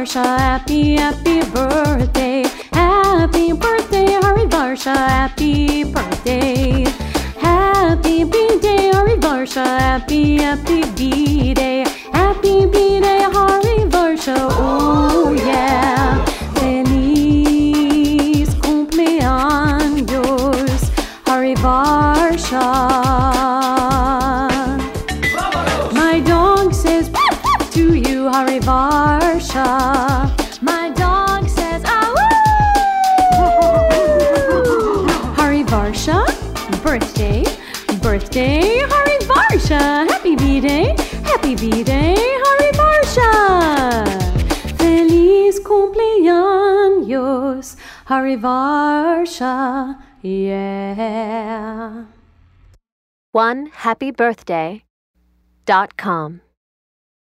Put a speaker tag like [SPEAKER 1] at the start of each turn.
[SPEAKER 1] Varsha, happy, happy birthday. Happy birthday, Hari Varsha, happy birthday. Happy B-Day, Hari Varsha, happy, happy B-Day. Happy B-Day, Hari Varsha, oh yeah. Feliz cumpleaños, Hari Varsha. My dog says to you, Hari Varsha. My dog says, Hari Varsha, birthday, birthday, Hari Varsha. Happy B-Day, happy B-Day, Hari Varsha. Feliz cumpleaños, Hari Varsha, yeah.
[SPEAKER 2] OneHappyBirthday.com